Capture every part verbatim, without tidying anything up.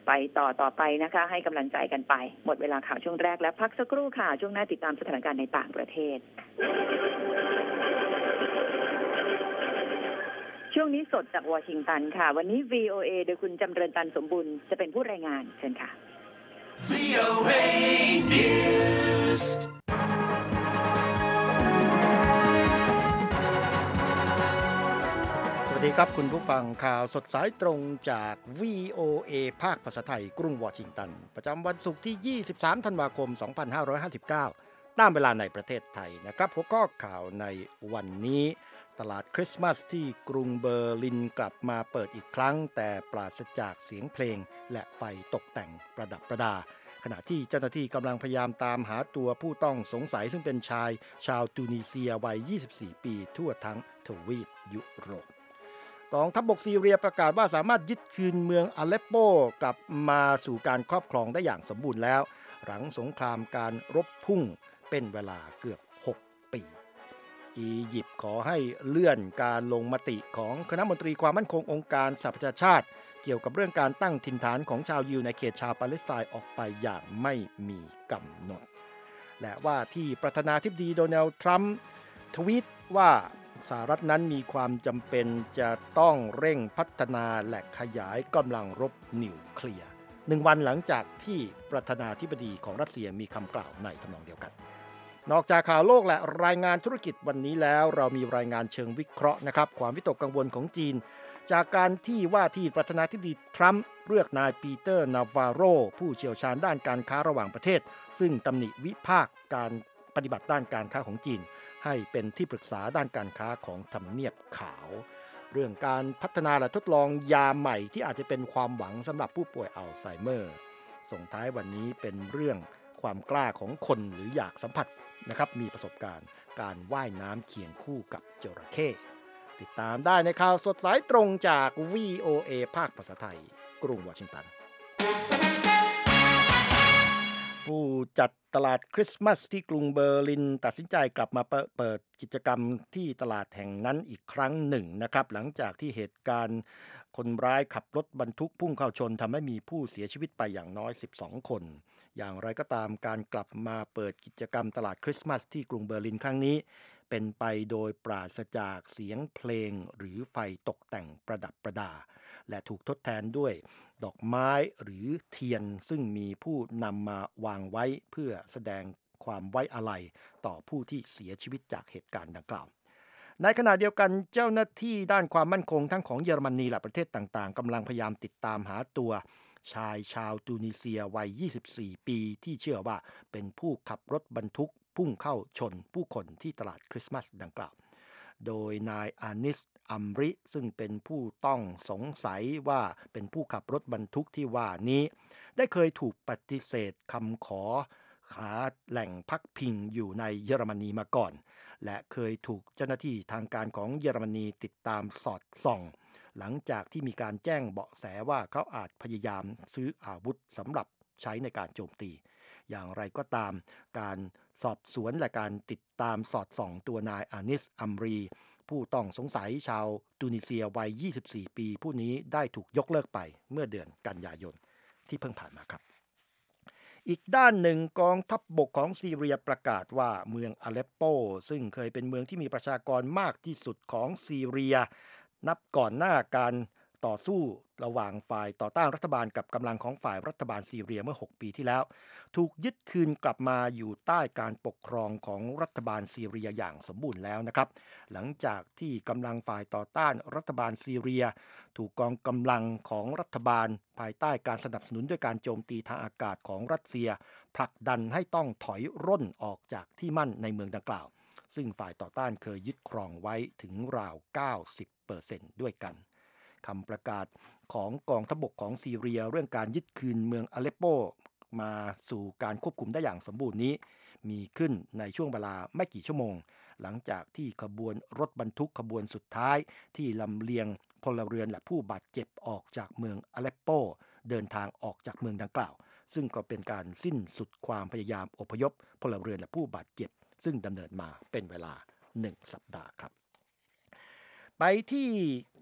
ไปต่อต่อไปนะคะให้กำลังใจกันไปหมดเวลาข่าวช่วงแรกแล้วพักสักครู่ค่ะช่วงหน้าติดตามสถานการณ์ในต่างประเทศช่วงนี้สดจากวอชิงตันค่ะวันนี้ วี โอ เอ โดยคุณจำเริญตันสมบุญจะเป็นผู้รายงานเชิญค่ะ วี โอ เอ News สวัสดีครับคุณผู้ฟังข่าวสดสายตรงจาก วี โอ เอ ภาคภาษาไทยกรุงวอชิงตันประจำวันศุกร์ที่ ยี่สิบสาม ธันวาคม สองพันห้าร้อยห้าสิบเก้า ตามเวลาในประเทศไทยนะครับหัวข้อข่าวในวันนี้ตลาดคริสต์มาสที่กรุงเบอร์ลินกลับมาเปิดอีกครั้งแต่ปราศจากเสียงเพลงและไฟตกแต่งประดับประดาขณะที่เจ้าหน้าที่กำลังพยายามตามหาตัวผู้ต้องสงสัยซึ่งเป็นชายชาวตูนิเซียวัย ยี่สิบสี่ ปีทั่วทั้งทวีปยุโรปกองทัพบกซีเรียประกาศว่าสามารถยึดคืนเมืองอเลปโปกลับมาสู่การครอบครองได้อย่างสมบูรณ์แล้วหลังสงครามการรบพุ่งเป็นเวลาเกือบหกปีอียิปต์ขอให้เลื่อนการลงมติของคณะมนตรีความมั่นคงองค์การสหประชาชาติเกี่ยวกับเรื่องการตั้งถิ่นฐานของชาวยิวในเขตชาวปาเลสไตน์ออกไปอย่างไม่มีกำหนดและว่าที่ประธานาธิบดีโดนัลด์ทรัมป์ทวีตว่าสหรัฐนั้นมีความจำเป็นจะต้องเร่งพัฒนาและขยายกำลังรบนิวเคลียร์หนึ่งวันหลังจากที่ประธานาธิบดีของรัสเซียมีคำกล่าวในทำนองเดียวกันนอกจากข่าวโลกและรายงานธุรกิจวันนี้แล้วเรามีรายงานเชิงวิเคราะห์นะครับความวิตกกังวลของจีนจากการที่ว่าที่ประธานาธิบดีทรัมป์เลือกนายปีเตอร์นาวาโรผู้เชี่ยวชาญด้านการค้าระหว่างประเทศซึ่งตำหนิวิพากษ์การปฏิบัติด้านการค้าของจีนให้เป็นที่ปรึกษาด้านการค้าของทำเนียบขาวเรื่องการพัฒนาและทดลองยาใหม่ที่อาจจะเป็นความหวังสำหรับผู้ป่วยอัลไซเมอร์ส่งท้ายวันนี้เป็นเรื่องความกล้าของคนหรืออยากสัมผัสนะครับมีประสบการณ์การว่ายน้ำเคียงคู่กับจระเข้ติดตามได้ในข่าวสดสายตรงจาก วี โอ เอ ภาคภาษาไทยกรุงวอชิงตันผู้จัดตลาดคริสต์มาสที่กรุงเบอร์ลินตัดสินใจกลับมาเปิดกิจกรรมที่ตลาดแห่งนั้นอีกครั้งหนึ่งนะครับหลังจากที่เหตุการณ์คนร้ายขับรถบรรทุกพุ่งเข้าชนทำให้มีผู้เสียชีวิตไปอย่างน้อยสิบสองคนอย่างไรก็ตามการกลับมาเปิดกิจกรรมตลาดคริสต์มาสที่กรุงเบอร์ลินครั้งนี้เป็นไปโดยปราศจากเสียงเพลงหรือไฟตกแต่งประดับประดาและถูกทดแทนด้วยดอกไม้หรือเทียนซึ่งมีผู้นำมาวางไว้เพื่อแสดงความไว้อาลัยต่อผู้ที่เสียชีวิตจากเหตุการณ์ดังกล่าวในขณะเดียวกันเจ้าหน้าที่ด้านความมั่นคงทั้งของเยอรมนีและประเทศต่างๆกำลังพยายามติดตามหาตัวชายชาวตูนิเซียวัยยี่สิบสี่ปีที่เชื่อว่าเป็นผู้ขับรถบรรทุกพุ่งเข้าชนผู้คนที่ตลาดคริสต์มาสดังกล่าวโดยนายอานิสอัมริซึ่งเป็นผู้ต้องสงสัยว่าเป็นผู้ขับรถบรรทุกที่ว่านี้ได้เคยถูกปฏิเสธคำขอหาแหล่งพักพิงอยู่ในเยอรมนีมาก่อนและเคยถูกเจ้าหน้าที่ทางการของเยอรมนีติดตามสอดส่องหลังจากที่มีการแจ้งเบาะแสว่าเขาอาจพยายามซื้ออาวุธสำหรับใช้ในการโจมตีอย่างไรก็ตามการสอบสวนและการติดตามสอดส่องตัวนายอานิสอัมรีผู้ต้องสงสัยชาวตูนิเซียวัยยี่สิบสี่ปีผู้นี้ได้ถูกยกเลิกไปเมื่อเดือนกันยายนที่เพิ่งผ่านมาครับอีกด้านหนึ่งกองทัพบกของซีเรียประกาศว่าเมืองอเลปโปซึ่งเคยเป็นเมืองที่มีประชากรมากที่สุดของซีเรียนับก่อนหน้าการต่อสู้ระหว่างฝ่ายต่อต้านรัฐบาลกับกำลังของฝ่ายรัฐบาลซีเรียเมื่อหกปีที่แล้วถูกยึดคืนกลับมาอยู่ใต้การปกครองของรัฐบาลซีเรียอย่างสมบูรณ์แล้วนะครับหลังจากที่กำลังฝ่ายต่อต้านรัฐบาลซีเรียถูกกองกำลังของรัฐบาลภายใต้การสนับสนุนด้วยการโจมตีทางอากาศของรัสเซียผลักดันให้ต้องถอยร่นออกจากที่มั่นในเมืองดังกล่าวซึ่งฝ่ายต่อต้านเคยยึดครองไว้ถึงราว เก้าสิบเปอร์เซ็นต์ ด้วยกันคำประกาศของกองทัพบกของซีเรียเรื่องการยึดคืนเมืองอเลปโปมาสู่การควบคุมได้อย่างสมบูรณ์นี้มีขึ้นในช่วงเวลาไม่กี่ชั่วโมงหลังจากที่ขบวนรถบรรทุกขบวนสุดท้ายที่ลำเลียงพลเรือนและผู้บาดเจ็บออกจากเมืองอเลปโปเดินทางออกจากเมืองดังกล่าวซึ่งก็เป็นการสิ้นสุดความพยายามอพยพพลเรือนและผู้บาดเจ็บซึ่งดำเนินมาเป็นเวลาหนึ่งสัปดาห์ครับไปที่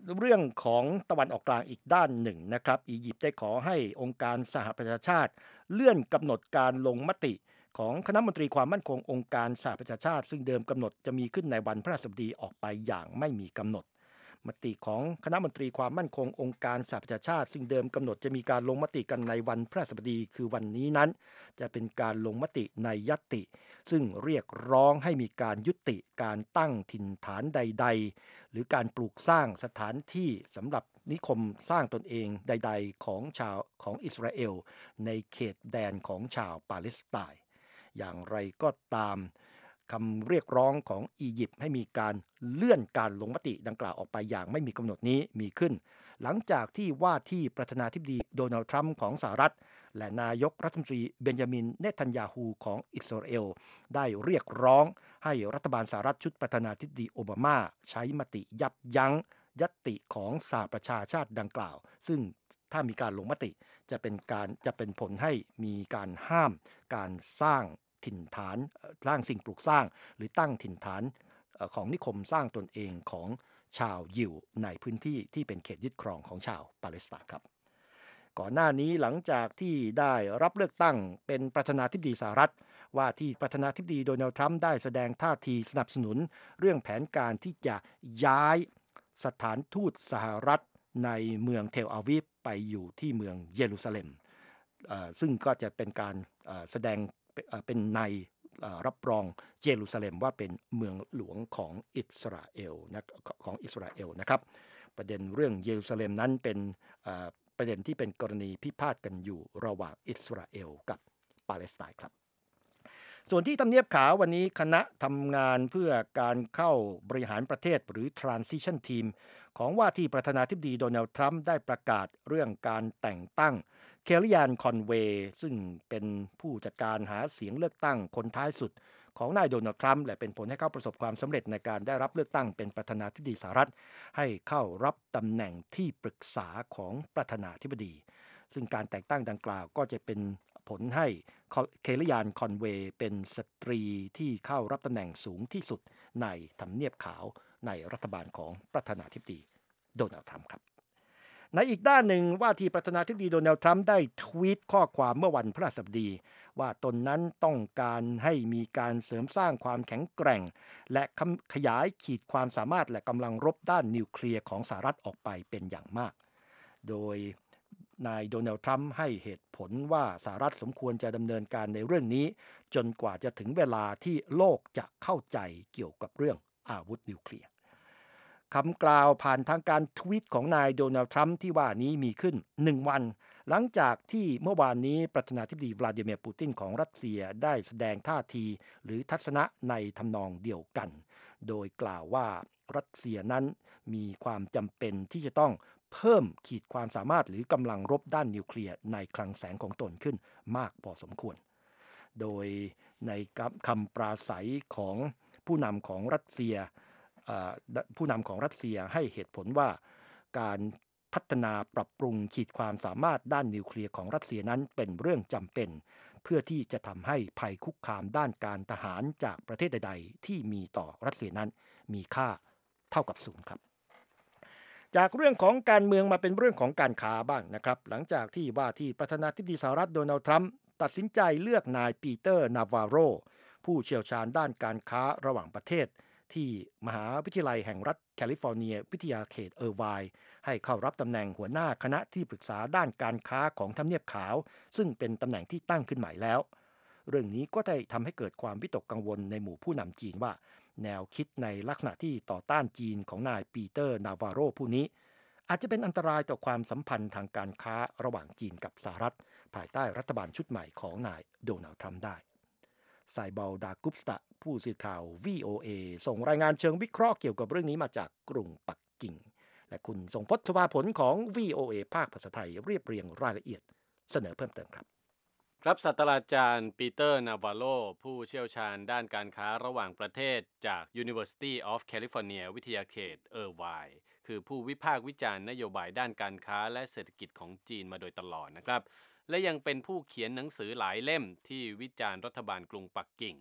เรื่องของตะวันออกกลางอีกด้านหนึ่งนะครับอียิปต์ได้ขอให้องค์การสหประชาชาติเลื่อนกำหนดการลงมติของคณะมนตรีความมั่นคงองค์การสหประชาชาติซึ่งเดิมกำหนดจะมีขึ้นในวันพฤหัสบดีออกไปอย่างไม่มีกำหนดมติของคณะมนตรีความมั่นคงองค์การสหประชาชาติซึ่งเดิมกำหนดจะมีการลงมติกันในวันพฤหัสบดีคือวันนี้นั้นจะเป็นการลงมติในญัตติซึ่งเรียกร้องให้มีการยุติการตั้งถิ่นฐานใดๆหรือการปลูกสร้างสถานที่สำหรับนิคมสร้างตนเองใดๆของชาวของอิสราเอลในเขตแดนของชาวปาเลสไตน์อย่างไรก็ตามคำเรียกร้องของอียิปต์ให้มีการเลื่อนการลงมติดังกล่าวออกไปอย่างไม่มีกำหนดนี้มีขึ้นหลังจากที่ว่าที่ประธานาธิบดีโดนัลด์ทรัมป์ของสหรัฐและนายกรัฐมนตรีเบนจามินเนทันยาฮูของอิสราเอลได้เรียกร้องให้รัฐบาลสหรัฐชุดประธานาธิบดีโอบามาใช้มติยับยั้งญัตติของสหประชาชาติดังกล่าวซึ่งถ้ามีการลงมติจะเป็นการจะเป็นผลให้มีการห้ามการสร้างถิ่นฐานสร้างสิ่งปลูกสร้างหรือตั้งถิ่นฐานของนิคมสร้างตนเองของชาวยิวในพื้นที่ที่เป็นเขตยึดครองของชาวปาเลสไตน์ครับก่อนหน้านี้หลังจากที่ได้รับเลือกตั้งเป็นประธานาธิบดีสหรัฐว่าที่ประธานาธิบดีโดนัลด์ทรัมป์ได้แสดงท่าทีสนับสนุนเรื่องแผนการที่จะย้ายสถานทูตสหรัฐในเมืองเทลอาวีฟไปอยู่ที่เมืองเยรูซาเล็มซึ่งก็จะเป็นการแสดงเป็นในรับรองเยรูซาเล็มว่าเป็นเมืองหลวงของอิสราเอลนะของอิสราเอลนะครับประเด็นเรื่องเยรูซาเล็มนั้นเป็นประเด็นที่เป็นกรณีพิพาทกันอยู่ระหว่างอิสราเอลกับปาเลสไตน์ครับส่วนที่ทำเนียบขาววันนี้คณะทำงานเพื่อการเข้าบริหารประเทศหรือ Transition Team ของว่าที่ประธานาธิบดีโดนัลด์ทรัมป์ได้ประกาศเรื่องการแต่งตั้งเคลลี่แอนคอนเวย์ซึ่งเป็นผู้จัดการหาเสียงเลือกตั้งคนท้ายสุดของนายโดนัลด์ทรัมป์และเป็นผลให้เขาประสบความสำเร็จในการได้รับเลือกตั้งเป็นประธานาธิบดีสหรัฐให้เข้ารับตำแหน่งที่ปรึกษาของประธานาธิบดีซึ่งการแต่งตั้งดังกล่าวก็จะเป็นผลให้เคลลี่แอนคอนเวย์เป็นสตรีที่เข้ารับตำแหน่งสูงที่สุดในทำเนียบขาวในรัฐบาลของประธานาธิบดีโดนัลด์ทรัมป์ครับในอีกด้านหนึ่งว่าที่ประธานาธิบดีโดนัลด์ทรัมป์ได้ทวีตข้อความเมื่อวันพฤหัสบดีว่าตนนั้นต้องการให้มีการเสริมสร้างความแข็งแกร่งและขยายขีดความสามารถและกำลังรบด้านนิวเคลียร์ของสหรัฐออกไปเป็นอย่างมากโดยนายโดนัลด์ทรัมป์ให้เหตุผลว่าสหรัฐสมควรจะดำเนินการในเรื่องนี้จนกว่าจะถึงเวลาที่โลกจะเข้าใจเกี่ยวกับเรื่องอาวุธนิวเคลียร์คำกล่าวผ่านทางการทวีตของนายโดนัลด์ทรัมป์ที่ว่านี้มีขึ้นหนึ่งวันหลังจากที่เมื่อวานนี้ประธานาธิบดีวลาดิเมียร์ปูตินของรัสเซียได้แสดงท่าทีหรือทัศนะในทำนองเดียวกันโดยกล่าวว่ารัสเซียนั้นมีความจำเป็นที่จะต้องเพิ่มขีดความสามารถหรือกำลังรบด้านนิวเคลียร์ในคลังแสงของตนขึ้นมากพอสมควรโดยในคำปราศัยของผู้นำของรัสเซียผู้นำของรัสเซียให้เหตุผลว่าการพัฒนาปรับปรุงขีดความสามารถด้านนิวเคลียร์ของรัสเซียนั้นเป็นเรื่องจำเป็นเพื่อที่จะทำให้ภัยคุกคามด้านการทหารจากประเทศใดๆที่มีต่อรัสเซียนั้นมีค่าเท่ากับศูนย์ครับจากเรื่องของการเมืองมาเป็นเรื่องของการค้าบ้างนะครับหลังจากที่ว่าที่ประธานาธิบดีสหรัฐโดนัลด์ทรัมป์ตัดสินใจเลือกนายปีเตอร์นาวาโรผู้เชี่ยวชาญด้านการค้าระหว่างประเทศที่มหาวิทยาลัยแห่งรัฐแคลิฟอร์เนียวิทยาเขตเออร์ไวน์ให้เข้ารับตำแหน่งหัวหน้าคณะที่ปรึกษาด้านการค้าของทำเนียบขาวซึ่งเป็นตำแหน่งที่ตั้งขึ้นใหม่แล้วเรื่องนี้ก็ได้ทำให้เกิดความวิตกกังวลในหมู่ผู้นำจีนว่าแนวคิดในลักษณะที่ต่อต้านจีนของนายปีเตอร์นาวาโรผู้นี้อาจจะเป็นอันตรายต่อความสัมพันธ์ทางการค้าระหว่างจีนกับสหรัฐภายใต้รัฐบาลชุดใหม่ของนายโดนัลด์ทรัมป์ได้ไซบอลดากุปสตะผู้สื่อข่าว วี โอ เอ ส่งรายงานเชิงวิเคราะห์เกี่ยวกับเรื่องนี้มาจากกรุงปักกิ่งและคุณทรงพจน์ ชวาผลของ วี โอ เอ ภาคภาษาไทยเรียบเรียงรายละเอียดเสนอเพิ่มเติมครับครับศาสตราจารย์ปีเตอร์นาวาโลผู้เชี่ยวชาญด้านการค้าระหว่างประเทศจาก University of California วิทยาเขตเออร์ไวน์คือผู้วิพากษ์วิจารณ์นโยบายด้านการค้าและเศรษฐกิจของจีนมาโดยตลอดนะครับและยังเป็นผู้เขียนหนังสือหลายเล่มที่วิจารณ์รัฐบาลกรุงปักกิ่ง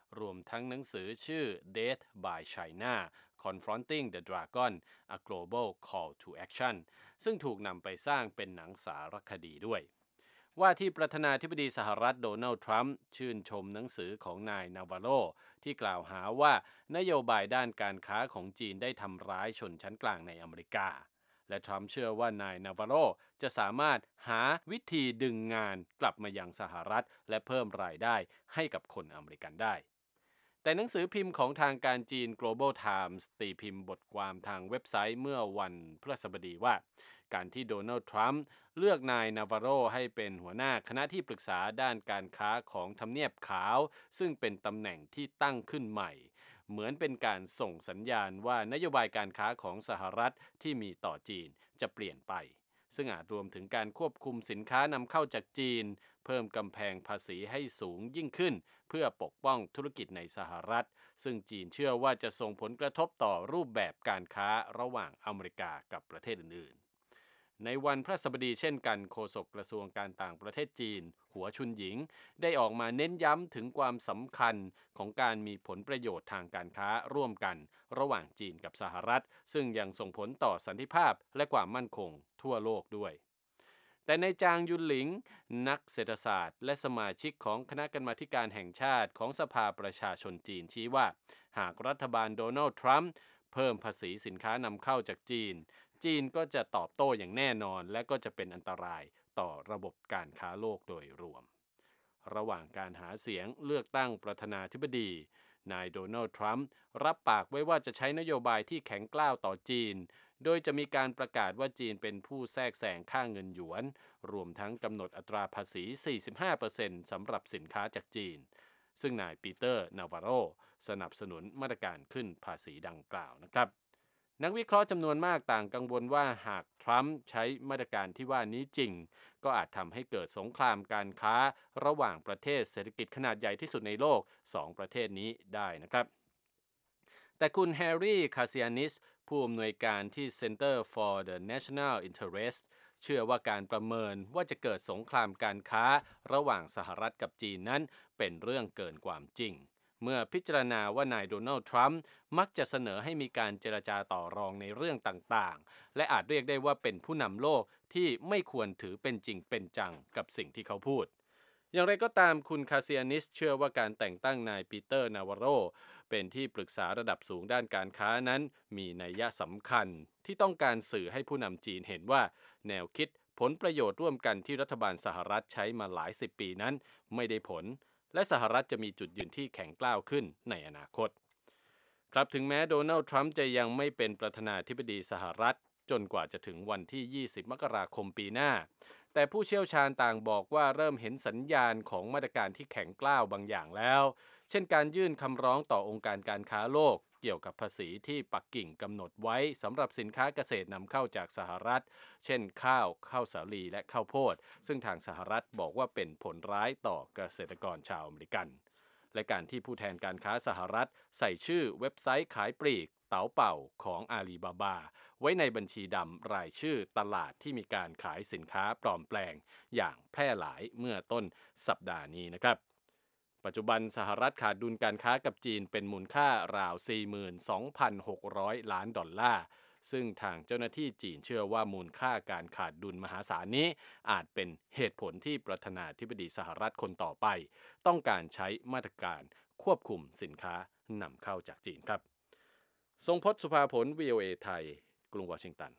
รวมทั้งหนังสือชื่อ Death by China Confronting the Dragon A Global Call to Action ซึ่งถูกนำไปสร้างเป็นหนังสารคดีด้วยว่าที่ประธานาธิบดีสหรัฐโดนัลด์ทรัมป์ชื่นชมหนังสือของนายนาวาโรที่กล่าวหาว่านโยบายด้านการค้าของจีนได้ทำร้ายชนชั้นกลางในอเมริกาและทรัมป์เชื่อว่านายนาวาโรจะสามารถหาวิธีดึงงานกลับมายังสหรัฐและเพิ่มรายได้ให้กับคนอเมริกันได้แต่หนังสือพิมพ์ของทางการจีน Global Times ตีพิมพ์บทความทางเว็บไซต์เมื่อวันพฤหัสบดีว่าการที่โดนัลด์ทรัมป์เลือกนายนาวาโรให้เป็นหัวหน้าคณะที่ปรึกษาด้านการค้าของทำเนียบขาวซึ่งเป็นตำแหน่งที่ตั้งขึ้นใหม่เหมือนเป็นการส่งสัญญาณว่านโยบายการค้าของสหรัฐที่มีต่อจีนจะเปลี่ยนไปซึ่งอาจรวมถึงการควบคุมสินค้านำเข้าจากจีนเพิ่มกำแพงภาษีให้สูงยิ่งขึ้นเพื่อปกป้องธุรกิจในสหรัฐซึ่งจีนเชื่อว่าจะส่งผลกระทบต่อรูปแบบการค้าระหว่างอเมริกากับประเทศอื่นๆในวันพฤหัสบดีเช่นกันโฆษกกระทรวงการต่างประเทศจีนหัวชุนหญิงได้ออกมาเน้นย้ำถึงความสำคัญของการมีผลประโยชน์ทางการค้าร่วมกันระหว่างจีนกับสหรัฐซึ่งยังส่งผลต่อสันติภาพและความมั่นคงทั่วโลกด้วยแต่ในจางยุนหลิงนักเศรษฐศาสตร์และสมาชิกของคณะกรรมาธิการแห่งชาติของสภาประชาชนจีนชี้ว่าหากรัฐบาลโดนัลด์ทรัมป์เพิ่มภาษีสินค้านำเข้าจากจีนจีนก็จะตอบโต้อย่างแน่นอนและก็จะเป็นอันตรายต่อระบบการค้าโลกโดยรวมระหว่างการหาเสียงเลือกตั้งประธานาธิบดีนายโดนัลด์ทรัมป์รับปากไว้ว่าจะใช้นโยบายที่แข็งกร้าวต่อจีนโดยจะมีการประกาศว่าจีนเป็นผู้แทรกแซงค่าเงินหยวนรวมทั้งกำหนดอัตราภาษี สี่สิบห้าเปอร์เซ็นต์ สำหรับสินค้าจากจีนซึ่งนายปีเตอร์นาวาโรสนับสนุนมาตรการขึ้นภาษีดังกล่าวนะครับนักวิเคราะห์จำนวนมากต่างกังวลว่าหากทรัมป์ใช้มาตรการที่ว่านี้จริงก็อาจทำให้เกิดสงครามการค้าระหว่างประเทศเศรษฐกิจขนาดใหญ่ที่สุดในโลกสองประเทศนี้ได้นะครับแต่คุณแฮร์รี่คาซิอานิสผู้อำนวยการที่ Center for the National Interest เชื่อว่าการประเมินว่าจะเกิดสงครามการค้าระหว่างสหรัฐกับจีนนั้นเป็นเรื่องเกินความจริงเมื่อพิจารณาว่านายโดนัลด์ทรัมป์มักจะเสนอให้มีการเจรจาต่อรองในเรื่องต่างๆและอาจเรียกได้ว่าเป็นผู้นำโลกที่ไม่ควรถือเป็นจริงเป็นจังกับสิ่งที่เขาพูดอย่างไรก็ตามคุณคาซิอานิสเชื่อว่าการแต่งตั้งนายปีเตอร์นาวาโรเป็นที่ปรึกษาระดับสูงด้านการค้านั้นมีนัยสำคัญที่ต้องการสื่อให้ผู้นำจีนเห็นว่าแนวคิดผลประโยชน์ร่วมกันที่รัฐบาลสหรัฐใช้มาหลายสิบปีนั้นไม่ได้ผลและสหรัฐจะมีจุดยืนที่แข็งกร้าวขึ้นในอนาคตครับถึงแม้โดนัลด์ทรัมป์จะยังไม่เป็นประธานาธิบดีสหรัฐจนกว่าจะถึงวันที่ยี่สิบมกราคมปีหน้าแต่ผู้เชี่ยวชาญต่างบอกว่าเริ่มเห็นสัญญาณของมาตรการที่แข็งกร้าวบางอย่างแล้วเช่นการยื่นคำร้องต่อองค์การการค้าโลกเกี่ยวกับภาษีที่ปักกิ่งกำหนดไว้สำหรับสินค้าเกษตรนำเข้าจากสหรัฐเช่นข้าวข้าวสาลีและข้าวโพดซึ่งทางสหรัฐบอกว่าเป็นผลร้ายต่อเกษตรกรชาวอเมริกันและการที่ผู้แทนการค้าสหรัฐใส่ชื่อเว็บไซต์ขายปลีกเต๋าเป่าของอาลีบาบาไว้ในบัญชีดำรายชื่อตลาดที่มีการขายสินค้าปลอมแปลงอย่างแพร่หลายเมื่อต้นสัปดาห์นี้นะครับปัจจุบันสหรัฐขาดดุลการค้ากับจีนเป็นมูลค่าราว สี่หมื่นสองพันหกร้อย ล้านดอลลาร์ซึ่งทางเจ้าหน้าที่จีนเชื่อว่ามูลค่าการขาดดุลมหาศาลนี้อาจเป็นเหตุผลที่ประธานาธิบดีสหรัฐคนต่อไปต้องการใช้มาตรการควบคุมสินค้านำเข้าจากจีนครับทรงพจน์ สุภาผล วี โอ เอ ไทยกรุงวอชิงตัน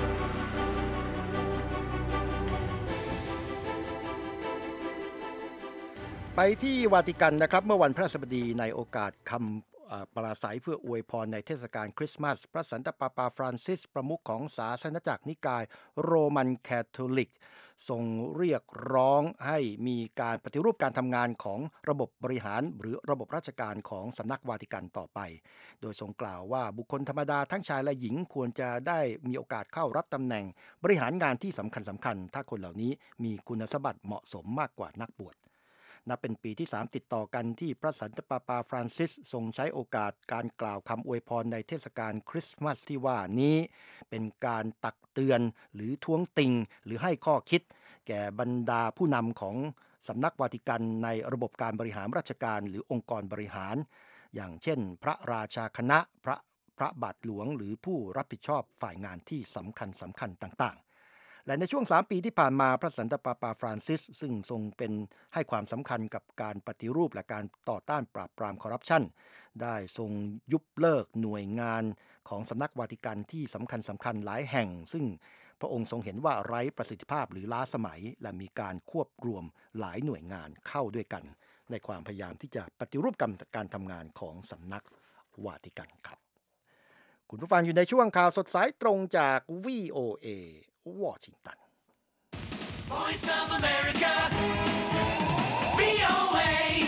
ไปที่วาติกันนะครับเมื่อวันพฤหัสบดีในโอกาสคำปราศัยเพื่ออวยพรในเทศกาลคริสต์มาสพระสันตะปาปาฟรานซิสประมุขของศาสนจักรนิกายโรมันคาทอลิกทรงเรียกร้องให้มีการปฏิรูปการทำงานของระบบบริหารหรือระบบราชการของสำนักวาติกันต่อไปโดยทรงกล่าวว่าบุคคลธรรมดาทั้งชายและหญิงควรจะได้มีโอกาสเข้ารับตำแหน่งบริหารงานที่สำคัญสำคัญถ้าคนเหล่านี้มีคุณสมบัติเหมาะสมมากกว่านักบวชนับเป็นปีที่สามติดต่อกันที่พระสันตะปาปาฟรานซิสทรงใช้โอกาสการกล่าวคำอวยพรในเทศกาลคริสต์มาสที่ว่านี้เป็นการตักเตือนหรือท้วงติงหรือให้ข้อคิดแก่บรรดาผู้นำของสำนักวาติกันในระบบการบริหารราชการหรือองค์กรบริหารอย่างเช่นพระราชาคณะพระพระบาทหลวงหรือผู้รับผิดชอบฝ่ายงานที่สำคัญสำคัญต่างๆและในช่วงสามปีที่ผ่านมาพระสันตะปาปาฟรานซิสซึ่งทรงเป็นให้ความสำคัญกับการปฏิรูปและการต่อต้านปราบปรามคอร์รัปชันได้ทรงยุบเลิกหน่วยงานของสำนักวาติกันที่สำคัญสำคัญหลายแห่งซึ่งพระองค์ทรงเห็นว่าไร้ประสิทธิภาพหรือล้าสมัยและมีการควบรวมหลายหน่วยงานเข้าด้วยกันในความพยายามที่จะปฏิรูปการทำงานของสำนักวาติกันครับคุณผู้ฟังอยู่ในช่วงข่าวสดสายตรงจาก วี โอ เอ วอชิงตัน Voice of America วี โอ เอ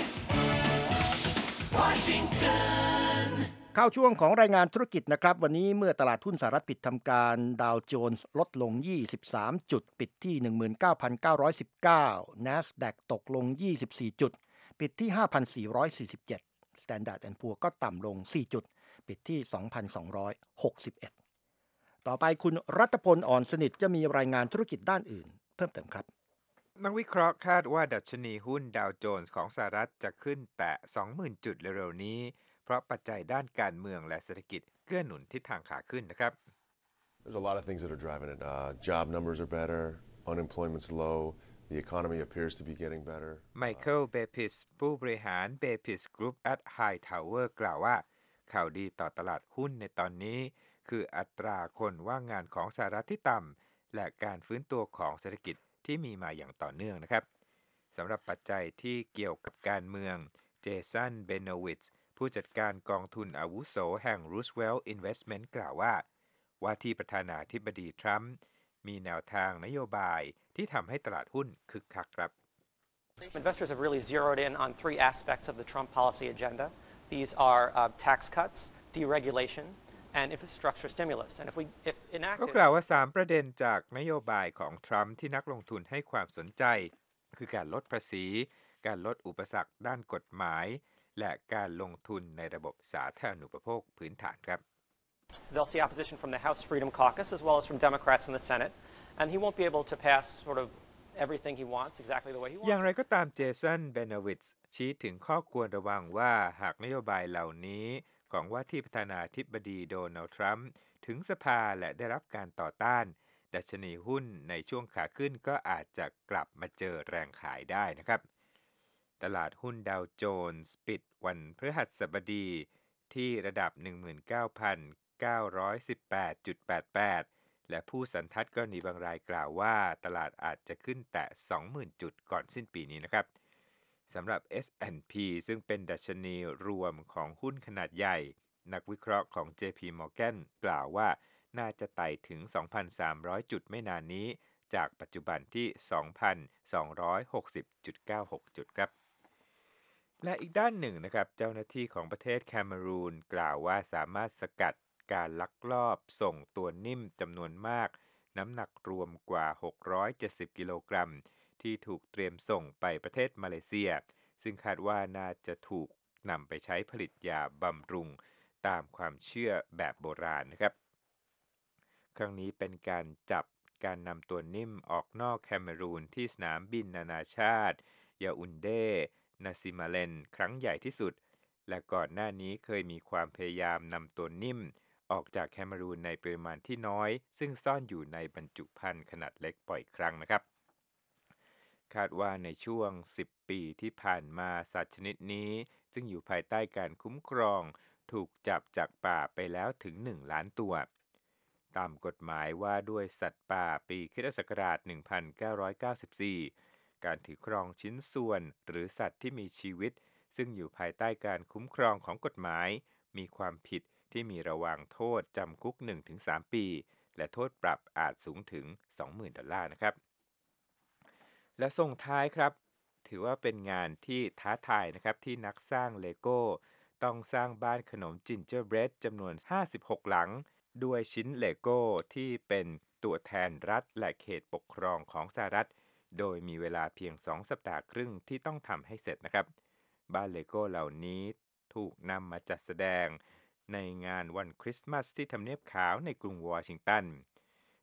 Washington เข้าช่วงของรายงานธุรกิจนะครับวันนี้เมื่อตลาดหุ้นสหรัฐปิดทำการดาวโจนส์ลดลงยี่สิบสามจุดปิดที่ หนึ่งหมื่นเก้าพันเก้าร้อยสิบเก้า NASDAQ ตกลงยี่สิบสี่จุดปิดที่ ห้าพันสี่ร้อยสี่สิบเจ็ด Standard แอนด์ Poor's ก็ต่ำลงสี่จุดปิดที่ สองพันสองร้อยหกสิบเอ็ด ต่อไปคุณรัตพลอ่อนสนิทจะมีรายงานธุรกิจด้านอื่นเพิ่มเติมครับนักวิเคราะห์คาดว่าดัชนีหุ้นดาวโจนส์ของสหรัฐจะขึ้นแตะ สองหมื่น จุดเร็วๆนี้เพราะปัจจัยด้านการเมืองและเศรษฐกิจเกื้อหนุนทิศทางขาขึ้นนะครับ There's a lot of things that are driving it. Uh, job numbers are better, unemployment's low, the economy appears to be getting better. ไมเคิลเบพิสผู้บริหารเบพิสกรุ๊ป at Hightower กล่าวว่าข่าวดีต่อตลาดหุ้นในตอนนี้คืออัตราคนว่างงานของสหรัฐที่ต่ำและการฟื้นตัวของเศรษฐกิจที่มีมาอย่างต่อเนื่องนะครับสำหรับปัจจัยที่เกี่ยวกับการเมืองเจสันเบโนวิชผู้จัดการกองทุนอาวุโสแห่ง Roosevelt Investment กล่าวว่าว่าที่ประธานาธิบดีทรัมป์มีแนวทางนโยบายที่ทำให้ตลาดหุ้นคึกคักครับ Investors have really zeroed in on three aspects of the Trump policy agenda. These are uh, tax cuts, deregulation, and infrastructure stimulus. And if we if enacted ก็กล่าวว่าสามประเด็นจากนโยบายของทรัมป์ที่นักลงทุนให้ความสนใจคือการลดภาษีการลดอุปสรรคด้านกฎหมายและการลงทุนในระบบสาธารณูปโภคพื้นฐานครับ They'll see opposition from the House Freedom Caucus as well as from Democrats in the Senate, and he won't be able to pass sort of everything he wants exactly the way he wants. อย่างไรก็ตามเจสันเบโนวิชชี้ถึงข้อควรระวังว่าหากนโยบายเหล่านี้ของว่าที่ประธานาธิบดีโดนัลด์ทรัมป์ถึงสภาและได้รับการต่อต้านดัชนีหุ้นในช่วงขาขึ้นก็อาจจะกลับมาเจอแรงขายได้นะครับตลาดหุ้นดาวโจนส์ปิดวันพฤหัสบดีที่ระดับ หนึ่งหมื่นเก้าพันเก้าร้อยสิบแปดจุดแปดแปด และผู้สันทัดกรณีบางรายกล่าวว่าตลาดอาจจะขึ้นแตะ สองหมื่น จุดก่อนสิ้นปีนี้นะครับสำหรับ เอส แอนด์ พี ซึ่งเป็นดัชนีรวมของหุ้นขนาดใหญ่นักวิเคราะห์ของ เจ พี Morgan กล่าวว่าน่าจะไต่ถึง สองพันสามร้อย จุดไม่นานนี้จากปัจจุบันที่ สองพันสองร้อยหกสิบจุดเก้าหก จุดครับและอีกด้านหนึ่งนะครับเจ้าหน้าที่ของประเทศแคเมรูนกล่าวว่าสามารถสกัดการลักลอบส่งตัวนิ่มจำนวนมากน้ำหนักรวมกว่าหกร้อยเจ็ดสิบกิโลกรัมที่ถูกเตรียมส่งไปประเทศมาเลเซียซึ่งคาดว่าน่าจะถูกนำไปใช้ผลิตยาบำรุงตามความเชื่อแบบโบราณนะครับครั้งนี้เป็นการจับการนำตัวนิ่มออกนอกแคเมรูนที่สนามบินนานาชาติยาอุนเดนาซิมาเลนครั้งใหญ่ที่สุดและก่อนหน้านี้เคยมีความพยายามนำตัวนิ่มออกจากแคเมรูนในปริมาณที่น้อยซึ่งซ่อนอยู่ในบรรจุภัณฑ์ขนาดเล็กปล่อยครั้งนะครับคาดว่าในช่วงสิบปีที่ผ่านมาสัตว์ชนิดนี้ซึ่งอยู่ภายใต้การคุ้มครองถูกจับจากป่าไปแล้วถึงหนึ่งล้านตัวตามกฎหมายว่าด้วยสัตว์ป่าปีค.ศ. หนึ่งพันเก้าร้อยเก้าสิบสี่การถือครองชิ้นส่วนหรือสัตว์ที่มีชีวิตซึ่งอยู่ภายใต้การคุ้มครองของกฎหมายมีความผิดที่มีระหว่างโทษจำคุก หนึ่งถึงสาม ปีและโทษปรับอาจสูงถึง สองหมื่น ดอลลาร์นะครับและส่งท้ายครับถือว่าเป็นงานที่ท้าทายนะครับที่นักสร้างเลโก้ต้องสร้างบ้านขนมจินเจอร์เบรดจำนวนห้าสิบหกหลังด้วยชิ้นเลโก้ที่เป็นตัวแทนรัฐและเขตปกครองของสหรัฐโดยมีเวลาเพียงสองสัปดาห์ครึ่งที่ต้องทำให้เสร็จนะครับบ้านเลโก้เหล่านี้ถูกนำมาจัดแสดงในงานวันคริสต์มาสที่ทำเนียบขาวในกรุงวอชิงตัน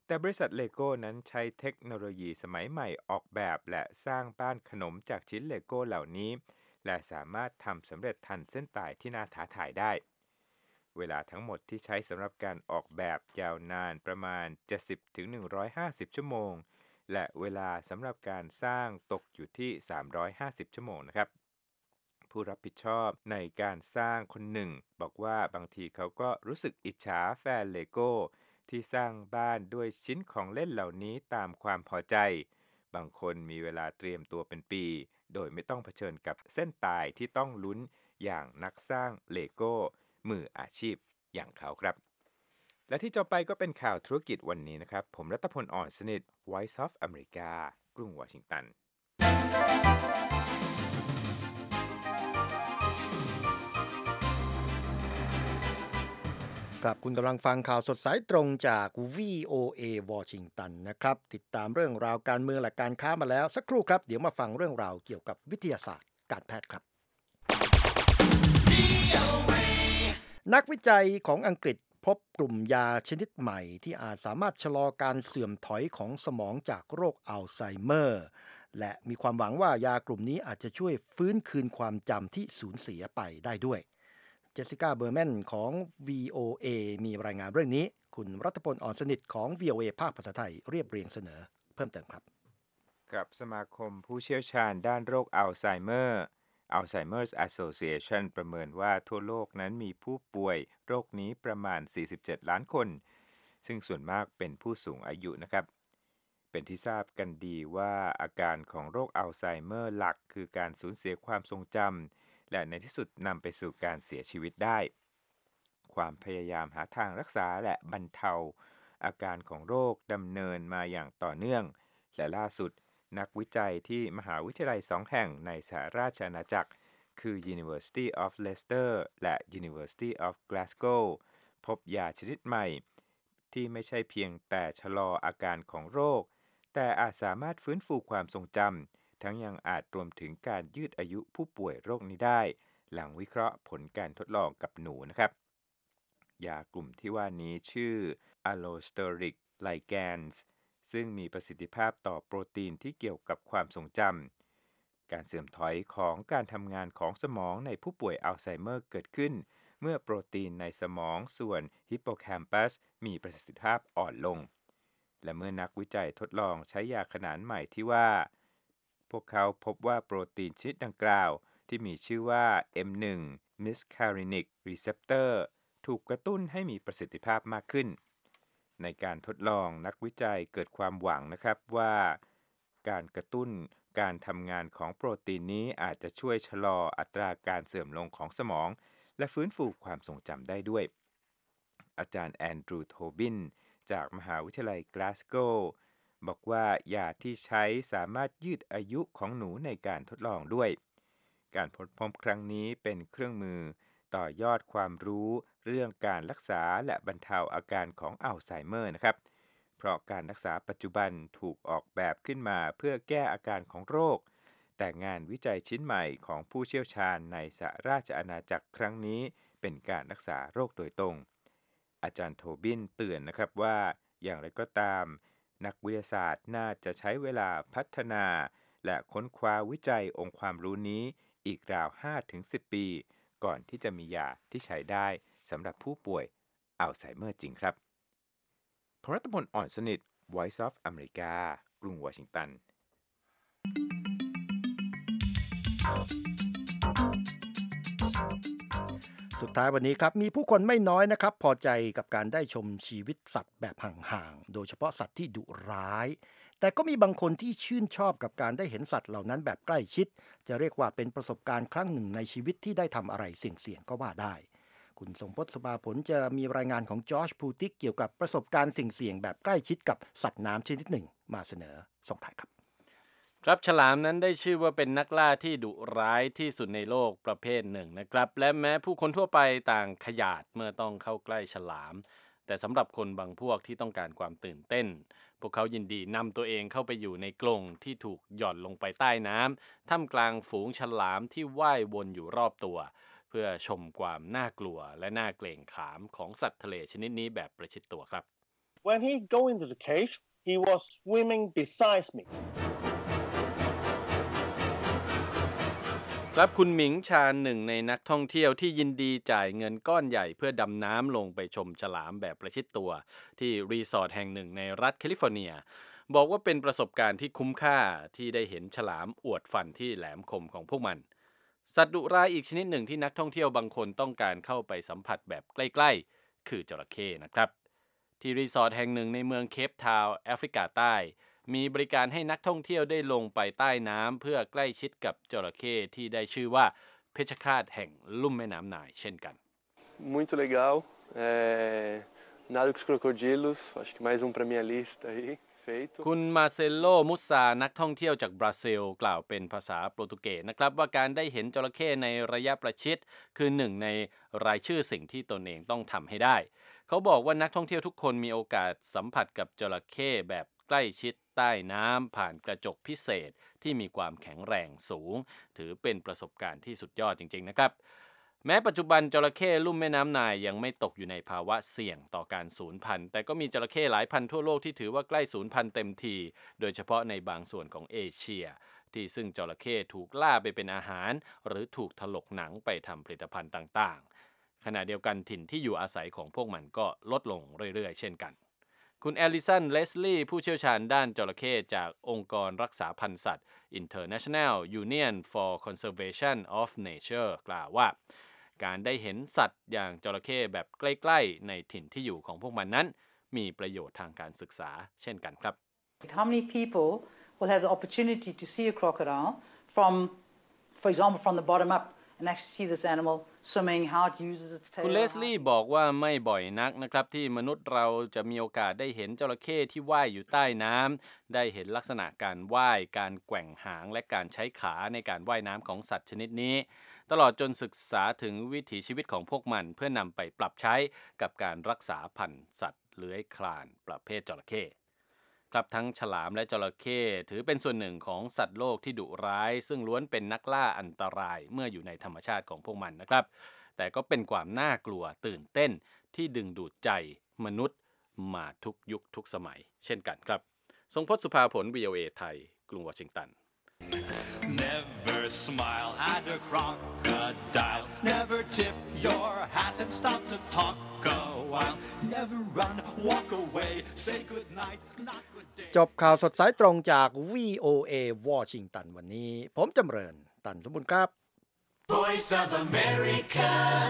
แต่บริษัทเลโก้นั้นใช้เทคโนโลยีสมัยใหม่ออกแบบและสร้างบ้านขนมจากชิ้นเลโก้เหล่านี้และสามารถทำสำเร็จทันเส้นตายที่น่าท้าทายได้เวลาทั้งหมดที่ใช้สำหรับการออกแบบยาวนานประมาณ เจ็ดสิบถึงหนึ่งร้อยห้าสิบ ชั่วโมงและเวลาสำหรับการสร้างตกอยู่ที่สามร้อยห้าสิบชั่วโมงนะครับผู้รับผิดชอบในการสร้างคนหนึ่งบอกว่าบางทีเขาก็รู้สึกอิจฉาแฟนเลโก้ที่สร้างบ้านด้วยชิ้นของเล่นเหล่านี้ตามความพอใจบางคนมีเวลาเตรียมตัวเป็นปีโดยไม่ต้องเผชิญกับเส้นตายที่ต้องลุ้นอย่างนักสร้างเลโก้มืออาชีพอย่างเขาครับและที่จบไปก็เป็นข่าวธุรกิจวันนี้นะครับผมรัตพล อ่อนสนิท Voice of America กรุงวอชิงตันครับคุณกำลังฟังข่าวสดสายตรงจาก วี โอ เอ วอชิงตันนะครับติดตามเรื่องราวการเมืองและการค้ามาแล้วสักครู่ครับเดี๋ยวมาฟังเรื่องราวเกี่ยวกับวิทยาศาสตร์การแพทย์ครับนักวิจัยของอังกฤษพบกลุ่มยาชนิดใหม่ที่อาจสามารถชะลอการเสื่อมถอยของสมองจากโรคอัลไซเมอร์และมีความหวังว่ายากลุ่มนี้อาจจะช่วยฟื้นคืนความจำที่สูญเสียไปได้ด้วยเจสสิก้าเบอร์แมนของ วี โอ เอ มีรายงานเรื่องนี้คุณรัตพล อ่อนสนิทของ วี โอ เอ ภาคภาษาไทยเรียบเรียงเสนอเพิ่มเติมครับกับสมาคมผู้เชี่ยวชาญด้านโรคอัลไซเมอร์ Alzheimer's Association ประเมินว่าทั่วโลกนั้นมีผู้ป่วยโรคนี้ประมาณสี่สิบเจ็ดล้านคนซึ่งส่วนมากเป็นผู้สูงอายุนะครับเป็นที่ทราบกันดีว่าอาการของโรคอัลไซเมอร์หลักคือการสูญเสียความทรงจำและในที่สุดนำไปสู่การเสียชีวิตได้ความพยายามหาทางรักษาและบรรเทาอาการของโรคดำเนินมาอย่างต่อเนื่องและล่าสุดนักวิจัยที่มหาวิทยาลัยสองแห่งในสหราชอาณาจักรคือ University of Leicester และ University of Glasgow พบยาชนิดใหม่ที่ไม่ใช่เพียงแต่ชะลออาการของโรคแต่อาจสามารถฟื้นฟูความทรงจำทั้งยังอาจรวมถึงการยืดอายุผู้ป่วยโรคนี้ได้หลังวิเคราะห์ผลการทดลองกับหนูนะครับยากลุ่มที่ว่านี้ชื่อ Allosteric Ligands ซึ่งมีประสิทธิภาพต่อโปรตีนที่เกี่ยวกับความทรงจำการเสื่อมถอยของการทำงานของสมองในผู้ป่วยอัลไซเมอร์เกิดขึ้นเมื่อโปรตีนในสมองส่วนฮิปโปแคมปัสมีประสิทธิภาพอ่อนลงและเมื่อนักวิจัยทดลองใช้ยาขนานใหม่ที่ว่าพวกเขาพบว่าโปรตีนชนิดดังกล่าวที่มีชื่อว่า เอ็ม วัน muscarinic receptor ถูกกระตุ้นให้มีประสิทธิภาพมากขึ้นในการทดลองนักวิจัยเกิดความหวังนะครับว่าการกระตุ้นการทำงานของโปรตีนนี้อาจจะช่วยชะลออัตราการเสื่อมลงของสมองและฟื้นฟูความทรงจำได้ด้วยอาจารย์แอนดรูว์ โทบินจากมหาวิทยาลัยกลาสโกว์บอกว่ายาที่ใช้สามารถยืดอายุของหนูในการทดลองด้วยการค้นพบครั้งนี้เป็นเครื่องมือต่อยอดความรู้เรื่องการรักษาและบรรเทาอาการของอัลไซเมอร์นะครับเพราะการรักษาปัจจุบันถูกออกแบบขึ้นมาเพื่อแก้อาการของโรคแต่งานวิจัยชิ้นใหม่ของผู้เชี่ยวชาญในสหราชอาณาจักรครั้งนี้เป็นการรักษาโรคโดยตรงอาจารย์โทบินเตือนนะครับว่าอย่างไรก็ตามนักวิทยาศาสตร์น่าจะใช้เวลาพัฒนาและค้นคว้าวิจัยองค์ความรู้นี้อีกราว ห้าถึงสิบ ปีก่อนที่จะมียาที่ใช้ได้สำหรับผู้ป่วยอัลไซเมอร์จริงครับพรัตพล อ่อนสนิท Voice of America กรุงวอชิงตันสุดท้ายวันนี้ครับมีผู้คนไม่น้อยนะครับพอใจกับการได้ชมชีวิตสัตว์แบบห่างๆโดยเฉพาะสัตว์ที่ดุร้ายแต่ก็มีบางคนที่ชื่นชอบกับการได้เห็นสัตว์เหล่านั้นแบบใกล้ชิดจะเรียกว่าเป็นประสบการณ์ครั้งหนึ่งในชีวิตที่ได้ทำอะไรเสี่ยงๆก็ว่าได้คุณสมพศ สภาผลจะมีรายงานของจอร์จ พูติกเกี่ยวกับประสบการณ์เสี่ยงๆแบบใกล้ชิดกับสัตว์น้ำชนิดหนึ่งมาเสนอส่งท้ายครับครับฉลามนั้นได้ชื่อว่าเป็นนักล่าที่ดุร้ายที่สุดในโลกประเภทหนึ่งนะครับและแม้ผู้คนทั่วไปต่างขยาดเมื่อต้องเข้าใกล้ฉลามแต่สำหรับคนบางพวกที่ต้องการความตื่นเต้นพวกเขายินดีนำตัวเองเข้าไปอยู่ในกรงที่ถูกหย่อนลงไปใต้น้ำท่ามกลางฝูงฉลามที่ว่ายวนอยู่รอบตัวเพื่อชมความน่ากลัวและน่าเกรงขามของสัตว์ทะเลชนิดนี้แบบประชิดตัวครับ When he go into the cage, he was swimming beside me. ครับคุณหมิงชาญหนึ่งในนักท่องเที่ยวที่ยินดีจ่ายเงินก้อนใหญ่เพื่อดำน้ำลงไปชมฉลามแบบประชิดตัวที่รีสอร์ทแห่งหนึ่งในรัฐแคลิฟอร์เนียบอกว่าเป็นประสบการณ์ที่คุ้มค่าที่ได้เห็นฉลามอวดฟันที่แหลมคมของพวกมันสัตว์ดุร้ายอีกชนิดหนึ่งที่นักท่องเที่ยวบางคนต้องการเข้าไปสัมผัสแบบใกล้ๆคือจระเข้นะครับที่รีสอร์ทแห่งหนึ่งในเมืองเคปทาวน์แอฟริกาใต้มีบริการให้นักท่องเที่ยวได้ลงไปใต้น้ำเพื่อใกล้ชิดกับจระเข้ที่ได้ชื่อว่าเพชฌฆาตแห่งลุ่มแม่น้ำไนล์เช่นกัน Muito legal. É... Nada com os crocodilos. Acho que mais um para minha lista aí. Feito. คุณมาเซโลมุซานักท่องเที่ยวจากบราซิลกล่าวเป็นภาษาโปรตุเกสนะครับว่าการได้เห็นจระเข้ในระยะประชิดคือหนึ่งในรายชื่อสิ่งที่ตนเองต้องทำให้ได้เขาบอกว่านักท่องเที่ยวทุกคนมีโอกาสสัมผัสกับจระเข้แบบใกล้ชิดใต้น้ำผ่านกระจกพิเศษที่มีความแข็งแรงสูงถือเป็นประสบการณ์ที่สุดยอดจริงๆนะครับแม้ปัจจุบันจระเข้ลุ่มแม่น้ำไนล์ยังไม่ตกอยู่ในภาวะเสี่ยงต่อการสูญพันธุ์แต่ก็มีจระเข้หลายพันทั่วโลกที่ถือว่าใกล้สูญพันธุ์เต็มทีโดยเฉพาะในบางส่วนของเอเชียที่ซึ่งจระเข้ถูกล่าไปเป็นอาหารหรือถูกถลกหนังไปทำผลิตภัณฑ์ต่างๆขณะเดียวกันถิ่นที่อยู่อาศัยของพวกมันก็ลดลงเรื่อยๆเช่นกันคุณแอลิสันเลสลี่ผู้เชี่ยวชาญด้านจระเข้จากองค์กรรักษาพันธุ์สัตว์ International Union for Conservation of Nature กล่าวว่าการได้เห็นสัตว์อย่างจระเข้แบบใกล้ๆในถิ่นที่อยู่ของพวกมันนั้นมีประโยชน์ทางการศึกษาเช่นกันครับ How many people will have the opportunity to see a crocodile from, for example, from the bottom up and actually see this animal swimming, how it uses its tail? คุณเลสลี่บอกว่าไม่บ่อยนักนะครับที่มนุษย์เราจะมีโอกาสได้เห็นจระเข้ที่ว่ายอยู่ใต้น้ำได้เห็นลักษณะการว่ายการแกว่งหางและการใช้ขาในการว่ายน้ำของสัตว์ชนิดนี้ตลอดจนศึกษาถึงวิถีชีวิตของพวกมันเพื่อนำไปปรับใช้กับการรักษาพันธุ์สัตว์เลื้อยคลานประเภทจระเข้ครับทั้งฉลามและจระเข้ถือเป็นส่วนหนึ่งของสัตว์โลกที่ดุร้ายซึ่งล้วนเป็นนักล่าอันตรายเมื่ออยู่ในธรรมชาติของพวกมันนะครับแต่ก็เป็นความน่ากลัวตื่นเต้นที่ดึงดูดใจมนุษย์มาทุกยุคทุกสมัยเช่นกันครับทรงพจน์สุภาผล วี โอ เอ ไทยกรุงวอชิงตัน Never smile at a crocodile. Never tip your hat and stop to talk a while. Never run, walk away, say good night, not good day. จบข่าวสดสายตรงจาก วี โอ เอ วอชิงตันวันนี้ผมจำเริญตันสมบูรณ์ครับ Voice of America,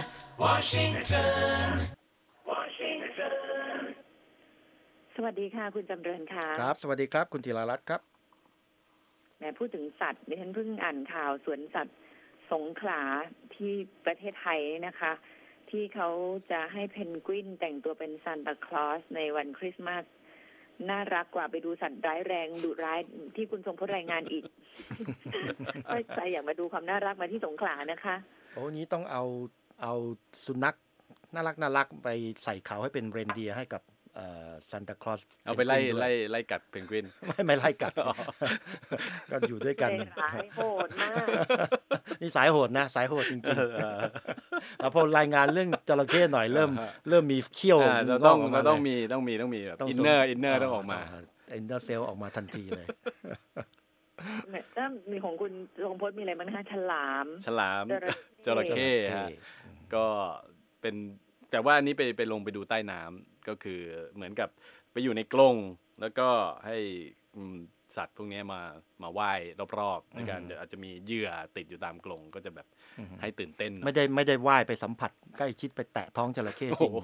Washington. Washington. สวัสดีค่ะคุณจำเริญค่ะครับสวัสดีครับคุณธีรรัตน์ครับแม้พูดถึงสัตว์ดิฉันเพิ่งอ่านข่าวสวนสัตว์สงขลาที่ประเทศไทยนะคะที่เขาจะให้เพนกวินแต่งตัวเป็นซานตาคลอสในวันคริสต์มาสน่ารักกว่าไปดูสัตว์ร้ายแรงดุร้ายที่คุณทรงพจน์รายงานอีก ใครอยากมาดูความน่ารักมาที่สงขลานะคะโอ้นี้ต้องเอาเอาสุนัขน่ารักน่ารักไปใส่เขาให้เป็นเรนเดียร์ให้กับซานตาคลอสเอาไปไล่ไล่ไล่กัดเพนกวินไม่ไม่ไล่กัดก็อยู่ด้วยกันสายโหดมากนี่สายโหดนะสายโหดจริงๆพอรายงานเรื่องจระเข้หน่อยเริ่มเริ่มมีเขี้ยวเราต้องเราต้องมีต้องมีต้องมีแบบอินเนอร์อินเนอร์ต้องออกมาอินเนอร์เซลล์ออกมาทันทีเลยถ้ามีของคุณทรงพจน์มีอะไรบ้างคะฉลามฉลามจระเข้ฮะก็เป็นแต่ว่าอันนี้ไปไปลงไปดูใต้น้ำก็คือเหมือนกับไปอยู่ในกรงแล้วก็ให้สัตว์พวกนี้มามาว่ายรอบๆในการอาจจะมีเหยื่อติดอยู่ตามกรงก็จะแบบให้ตื่นเต้นไม่ได้ไม่ได้ว่ายไปสัมผัสใกล้ชิดไปแตะท้องจระเข้จริง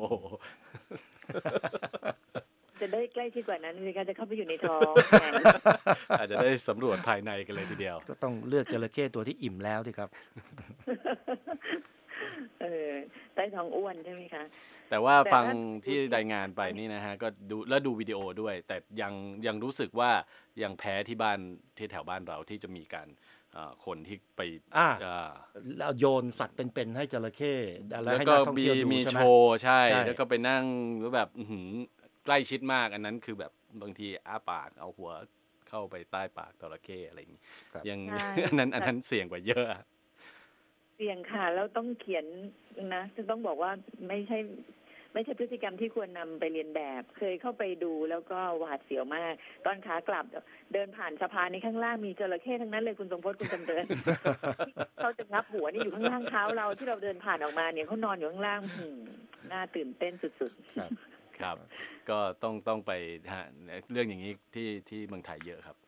จะได้ใกล้ชิดกว่านั้นในการจะเข้าไปอยู่ในท้องอาจจะได้สำรวจภายในกันเลยทีเดียวก็ต้องเลือกจระเข้ตัวที่อิ่มแล้วสิครับเออใต้ท้องอ้วนใช่ไหมคะแต่ว่าฟังที่รายงานไปนี่นะฮะก็ดูแล้วดูวิดีโอด้วยแต่ยังยังรู้สึกว่ายังแพ้ที่บ้านที่แถวบ้านเราที่จะมีการคนที่ไปแล้วโยนสัตว์เป็นๆให้จระเข้แล้วก็มีมีโชว์ใช่แล้วก็ไปนั่งแบบใกล้ชิดมากอันนั้นคือแบบบางทีอ้าปากเอาหัวเข้าไปใต้ปากจระเข้อะไรอย่างนี้ยังอันนั้นอันนั้นเสี่ยงกว่าเยอะเสี่ยงค่ะแล้วต้องเขียนนะจะต้องบอกว่าไม่ใช่ไม่ใช่พฤติกรรมที่ควรนำไปเรียนแบบเคยเข้าไปดูแล้วก็หวาดเสียวมากตอนขากลับเดินผ่านสะพานนี้ข้างล่างมีจระเข้ทั้งนั้นเลยคุณทรงพจน์คุณจำเริญ เขาจะงับหัวนี่อยู่ข้างล่างเท้าเราที่เราเดินผ่านออกมาเนี่ยเขานอนอยู่ข้างล่างน่าตื่นเต้นสุดๆครับก็ต้องต้องไปฮะเรื่องอย่างนี้ที่ที่เมืองไทยเยอะครับ